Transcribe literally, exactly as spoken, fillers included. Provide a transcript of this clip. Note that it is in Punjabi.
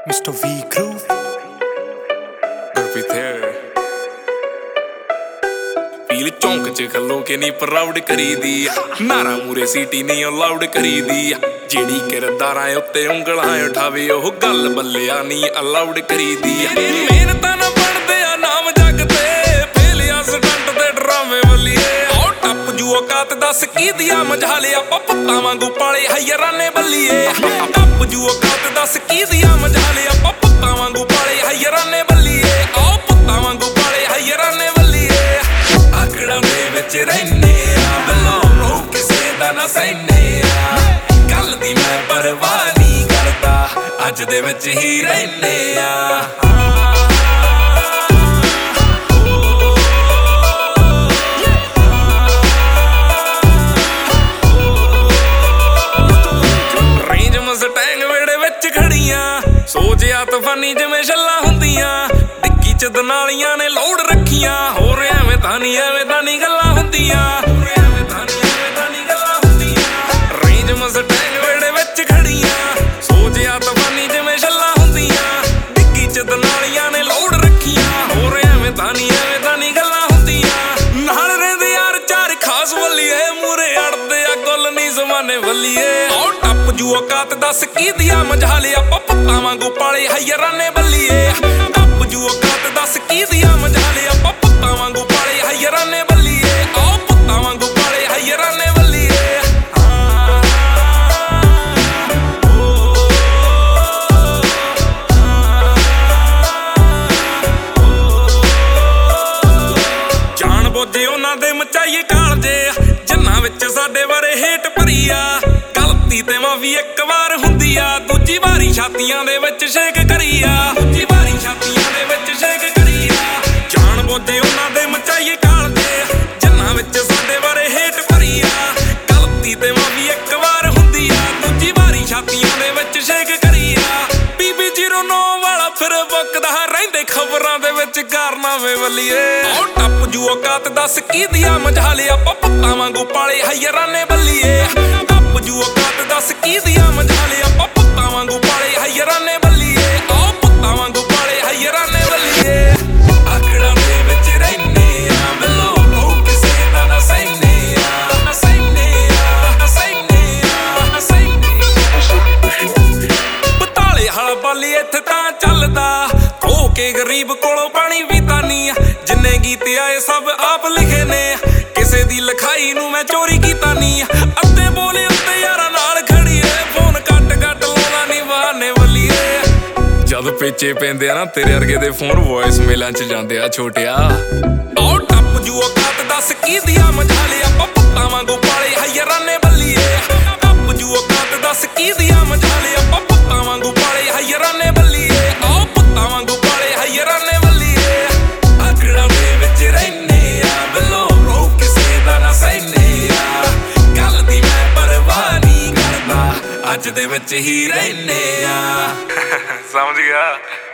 Mister V Groove ਪੀਲ ਚੌਂਕ ਚ ਖਲੋ ਕੇ ਨੀ ਪ੍ਰਾਊਡ ਕਰੀਦੀ ਨਾਰਾ ਮੂਰੇ ਸੀਟੀ ਨੀ ਅਲਾਉਡ ਕਰੀਦੀ ਜਿਹੜੀ ਕਿਰਦਾਰਾਂ ਉੱਤੇ ਉਂਗਲਾਂ ਉਠਾਵੇ ਉਹ ਗੱਲ ਬੱਲਿਆ ਨੀ ਅਲਾਉਡ ਕਰੀਦੀ ਮਿਹਨਤਾਂ ਨਾ ਬਣਦੇ ਆ ਨਾਮ ਜੱਗ ਤੇ ਫੇਲਿਆ ਸਟੰਟ ਤੇ ਡਰਾਵੇ ਬੱਲੀਏ ਆਉ ਟੱਪ ਜੂ ਔਕਾਤ ਦੱਸ ਕੀ ਦਿਆ ਮਝਾਲੇ ਆਪਾਂ ਪੁੱਤਾਂ ਵਾਂਗੂ ਪਾਲੇ ਹਯਰਾਂ ਨੇ ਬੱਲੀਏ ਟੱਪ ਜੂ ਔਕਾਤ ਦੱਸ ਕੀ ਦਿਆ ਮਝਾਲੇ ਆਪਾਂ ਪੁੱਤਾਂ ਵਾਂਗੂ ਪਾਲੇ ਹਯਰਾਂ ਨੇ ਬੱਲੀਏ ਆਉ ਪੁੱਤਾਂ ਵਾਂਗੂ ਪਾਲੇ ਹਯਰਾਂ ਨੇ ਬੱਲੀਏ ਆਕੜਾਂ ਦੇ ਵਿੱਚ ਰਹਿੰਦੇ ਆ ਬਲੋ ਰੋ ਕਿਸੇ ਦਾ ਨਾ ਸਹਿੰਦੇ ਆ ਕੱਲ ਦੀ ਮੈਂ ਪਰਵਾਹ ਨਹੀਂ ਕਰਦਾ ਅੱਜ ਦੇ ਵਿੱਚ ਹੀ ਰਹਿੰਦੇ ਆ ਰੇਂਜ ਮਸਟੈਂਗ ਵੇੜੇ ਵਿੱਚ ਖੜੀਆਂ ਸੋਚਿਆ ਤੂਫਾਨੀ ਜਿਵੇਂ ਛੱਲਾਂ ਹੁੰਦੀਆਂ ਡਿੱਗੀ ਚ ਦਨਾਲੀਆਂ ਨੇ ਲੋੜ ਰੱਖੀਆਂ ਹੋਰ ਐਵੇਂ ਤਾਂ ਨੀ ਐਵੇਂ ਤਾਂ ਨੀ ਗੱਲਾਂ ਹੁੰਦੀਆਂ ਐਵੇਂ ਤਾਂ ਨੀ ਐਵੇਂ ਤਾਂ ਨੀ ਗੱਲਾਂ ਹੁੰਦੀਆਂ ਰੇਂਜ ਮਸਟੈਂਗ ਵੇੜੇ ਵਿੱਚ ਖੜੀਆਂ ਸੋਚਿਆ ਤੂਫਾਨੀ ਜਿਵੇਂ ਛੱਲਾਂ ਹੁੰਦੀਆਂ ਡਿੱਗੀ ਚ ਦਨਾਲੀਆਂ ਨੇ ਲੋੜ ਰੱਖੀਆਂ ਹੋਰ ਐਵੇਂ ਤਾਂ ਨੀ ਐਵੇਂ ਤਾਂ ਨੀ ਗੱਲਾਂ ਹੁੰਦੀਆਂ ਨਾਲ ਰਹਿੰਦੇ ਯਾਰ ਚਾਰ ਖਾਸ ਵੱਲੀਏ ਮੂਰੇ ਅੜਦੇ ਆ ਗੁੱਲ ਨੀ ਜ਼ਮਾਨੇ ਵੱਲੀਏ ਆਉ ਟੱਪ ਜੂ ਔਕਾਤ ਦੱਸ ਕੀ ਦਿਆ ਮਝਾਲੇ ਆਪਾਂ ਪੁੱਤਾਂ ਵਾਂਗੂ ਪਾਲੇ ਹਯਰਾਂ ਨੇ ਬੱਲੀਏ ਟੱਪ ਜੂ ਔਕਾਤ ਦੱਸ ਕੀ ਦਿਆ ਮਝਾਲੇ ਆਪਾਂ ਪੁੱਤਾਂ ਵਾਂਗੂ ਪਾਲੇ ਹਯਰਾਂ ਨੇ ਬੱਲੀਏ ਆਉ ਪੁੱਤਾਂ ਵਾਂਗੂ ਪਾਲੇ ਹਯਰਾਂ ਨੇ ਬੱਲੀਏ ਜਾਣ ਬੁੱਝੇ ਉਹਨਾਂ ਦੇ ਮਚਾਈਏ ਕਾਲਜੇ ਜਿੰਨਾਂ ਵਿੱਚ ਸਾਡੇ ਬਾਰੇ ਹੇਟ ਭਰੀ ਆ ਗਲਤੀ ਤੇ ਮਾਫੀ ਇੱਕ ਵਾਰ ਹੁੰਦੀ ਆ ਦੂਜੀ ਵਾਰੀ ਛਾਤੀਆਂ ਦੇ ਵਿੱਚ ਸ਼ੇਕ ਕਰੀ ਆ ਦੂਜੀ ਵਾਰੀ ਛਾਤੀਆਂ ਦੇ ਵਿੱਚ ਸ਼ੇਕ ਕਰੀ ਆ ਜਾਣ ਬੁੱਝੇ ਉਹਨਾਂ ਦੇ ਮਚਾਈਏ ਕਾਲਜੇ ਜਿੰਨਾਂ ਵਿੱਚ ਸਾਡੇ ਬਾਰੇ ਹੇਟ ਭਰੀ ਆ ਗਲਤੀ ਤੇ ਮਾਫੀ ਇੱਕ ਵਾਰ ਹੁੰਦੀ ਆ ਦੂਜੀ ਵਾਰੀ ਛਾਤੀਆਂ ਦੇ ਵਿੱਚ ਸ਼ੇਕ ਕਰੀ ਆ ਬੀਬੀ ਜ਼ੀਰੋ ਨੌ ਵਾਲਾ ਫਿਰ ਬੁੱਕਦਾ ਰਹਿੰਦੇ ਖਬਰਾਂ ਦੇ ਵਿੱਚ ਕਾਰਨਾਮੇ ਵੱਲੀਏ ਆਉ ਟੱਪ ਜੂ ਔਕਾਤ ਦੱਸ ਕੀ ਦਿਆ ਮਝਾਲੇ ਆਪਾਂ ਪੁੱਤਾਂ ਵਾਂਗੂ ਪਾਲੇ ਹਯਰਾਂ ਨੇ ਬੱਲੀਏ ਟੱਪ ਜੂ ਔਕਾਤ ਦੱਸ ਕੀ ਦਿਆ ਮਝਾਲੇ ਆਪਾਂ ਪੁੱਤਾਂ ਵਾਂਗੂ ਪਾਲੇ ਹਯਰਾਂ ਨੇ ਬੱਲੀਏ ਆਉ ਪੁੱਤਾਂ ਵਾਂਗੂ ਪਾਲੇ ਹਯਰਾਂ ਨੇ ਬੱਲੀਏ ਆਕੜਾਂ ਦੇ ਵਿੱਚ ਰਹਿੰਦੇ ਆ ਬਲੋ ਰੋ ਕਿਸੇ ਦਾ ਨਾ ਸਹਿੰਦੇ ਆ ਨਾ ਸਹਿੰਦੇ ਆ ਨਾ ਸਹਿੰਦੇ ਆ ਨਾ ਸਹਿੰਦੇ ਬਤਾਲੇ ਹਲ ਬਾਲੀ ਇੱਥੇ ਤਾਂ ਚੱਲਦਾ ਹੋ ਕੇ ਗਰੀਬ ਕੋਲੋਂ ਪਾਣੀ ਪੀਤਾ ਨੀ ਜਿੰਨੇ ਗੀਤ ਆਏ ਸਭ ਆਪ ਲਿਖੇ ਨੇ ਕਿਸੇ ਦੀ ਲਿਖਾਈ ਨੂੰ ਮੈਂ ਚੋਰੀ ਕੀਤਾ ਨੀ ਅੱਧੇ ਬੋਲੇ ਉੱਤੇ ਯਾਰਾਂ ਨਾਲ ਖੜੀਏ ਫੋਨ ਕੱਟ ਕੱਟ ਲਾਉਣਾ ਨੀ ਬਹਾਨੇ ਵੱਲੀਏ ਜਦ ਪੇਚੇ ਪੈਂਦੇ ਆ ਨਾ ਤੇਰੇ ਵਰਗੇ ਦੇ ਫੋਨ ਵੌਇਸ ਮੇਲਾਂ ਚ ਜਾਂਦੇ ਆ ਛੋਟਿਆ ਆਉ ਟੱਪ ਜੂ ਔਕਾਤ ਦੱਸ ਕੀ ਦਿਆ ਮਝਾਲੇ ਆਪਾਂ ਪੁੱਤਾਂ ਵਾਂਗੂ ਪਾਲੇ ਹਯਰਾਂ ਨੇ ਬੱਲੀਏ ਟੱਪ ਜੂ ਔਕਾਤ ਦੱਸ ਕੀ ਦਿਆ ਮਝਾਲੇ ਆਪਾਂ ਪੁੱਤਾਂ ਵਾਂਗੂ ਪਾਲੇ ਹਯਰਾਂ ਨੇ ਬੱਲੀਏ ਆਉ ਪੁੱਤਾਂ ਵਾਂਗੂ ਪਾਲੇ ਹਯਰਾਂ ਨੇ ਬੱਲੀਏ ਆਕੜਾਂ ਦੇ ਵਿੱਚ ਰਹਿੰਦੇ ਆ ਬਲੋ ਰੋ ਕਿਸੇ ਦਾ ਨਾ ਸਹਿੰਦੇ ਆ ਕੱਲ ਦੀ ਮੈਂ ਪਰਵਾਹ ਨਹੀਂ ਕਰਦਾ ਅੱਜ ਦੇ ਵਿੱਚ ਹੀ ਰਹਿੰਦੇ ਆ ਸਮਝ ਗਿਆ।